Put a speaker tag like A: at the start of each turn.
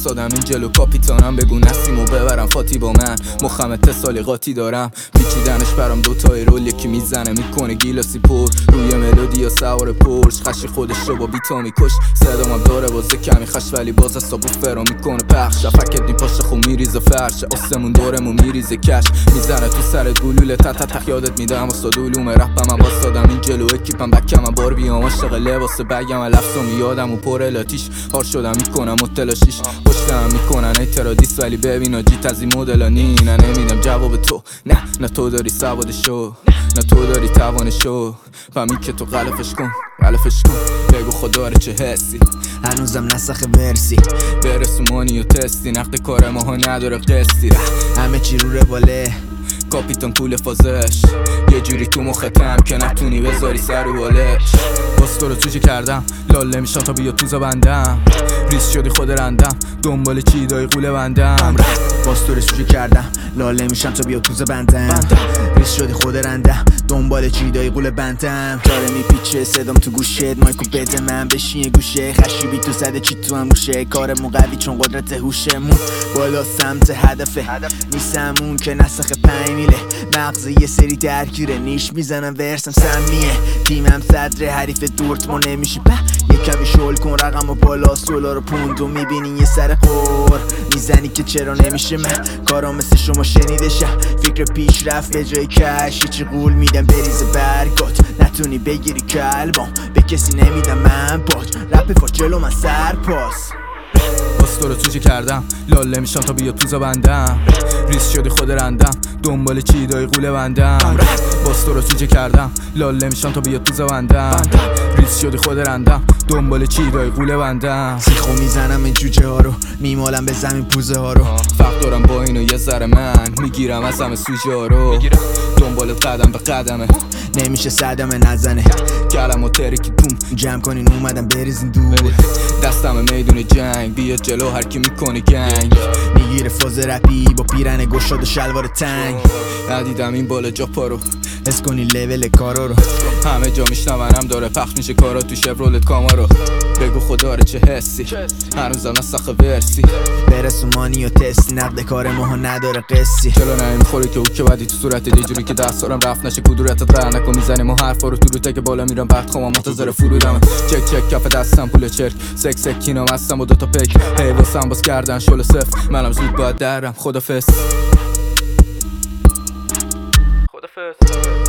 A: واسادم این جلو کاپیتانم، بگو نسیمو ببرم فاتی با من، مخم اتصالی قاطی دارم، پیچیدنش برام دوتای رول، یکی میزنه میکنه گیلاسی پر روی ملودی یا سوار پرش، خشی خودش رو با بیتا میکش، صدامم داره بازه کمی خش ولی باز حسابو فرا میکنه پخش، فکت میپاشه خو میریزه فرش، آسمون دورمو میریزه کش، میزنه تو سرت گلوله تک یادت میدم واسه علوم رپم، من واسادم این جلو اکیپم بکم، بار بیام عاشق لباس بگم، لفظم یادم و پر الاتیش هار شدم میکنم متلاشیش، پشتم میکنن ایترادیس ولی ببین آجیت از این مدل نی، نه نمیدم جواب تو، نه تو داری سوادشو، نه تو داری توانشو، فهمی که تو غلفش کن بگو خدا چه حسی،
B: هنوزم نسخ ورسی
A: برسومانی و تستی، نقد کار ماها نداره قسطی،
B: همه چی رو رواله
A: کاپیتان طول فازش، یه جوری تو مختم که نتونی بذاری سر و بالش، باز تو رو توجه کردم لاله میشم تا بیا تو زبندم، ریس شدی خود رندم دنبال چی دای قوله بندم،
B: باز تو رو توجه کردم لاله میشم تا بیا تو زبندم، ریس شدی خود رندم دنبال چی دای قوله بندم، داره میپیچه صدام تو گوشت، مایکو بده من بشین گوشه، خشیبی تو زده چی تو هم روشه، کارمون قوی چون قدرت هوشمون بالا سمت هدفه، نیستمون که نسخ 5 میله، مغز یه سری درگیره، نیش میزنم ورسم سمیه، تیمم صدر حریف دورتموند نمیشی یه کمی شل کن رقم و بالا $، پوندو میبینی یه سر قور میزنی که چرا نمیشه، من کارام مثل شما شنیده شه، فکر پیش رفت به جای کش، چی قول میدم بریز برگات، نتونی بگیری کلبام به کسی نمیدم من پات، رپ فاجلو من سرپاس،
A: باز تو رو توجه کردم لاله میشم تا بیا تو زبندم، ریس شدی خود رندم دنبال چی دای قوله بندم، باز تو رو توجه کردم لاله میشم تا بیا تو زبندم، ریس شدی خود رندم دنبال چی دای قوله بندم،
B: سیخو میزنم این جوجه ها رو، میمالم به زمین پوزه ها رو،
A: فرق دارم با اینو یه ذره من، میگیرم از همه سوژه ها رو، دنبالت قدم به قدمه،
B: نمیشه صدمه نزنه،
A: کلم و ترکی دوم
B: جمع کنین اومدم بریزین دور،
A: دستم میدون جنگ، بیا جلو هر کی میکنه گنگ،
B: میگیره فاز رپی با پیرن گشاد و شلوار تنگ،
A: ندیدم این بالا جا پارو،
B: حس کنی لول کارا رو،
A: همه جا میشنونم داره پخش میشه کارا تو شفرولت کامارو، بگو خدا چه حسی، هنوزم نسخ ورسی،
B: برسومانی و تستی، نقد کار ماها نداره قصی،
A: جلو نمیخوری که او که بدی تو صورت دیجوری که دستارم رفت نشه کدورتت قرار نکن، میزنیم و حرفا رو تو روته که بالا میرم بعد خوام منتظر فرودم، چک کف دستم پول چرک، سک کینام هستم و دوتا پک، هی واسم باز کردن شل صفر، منم زود باید درم، خدافظ.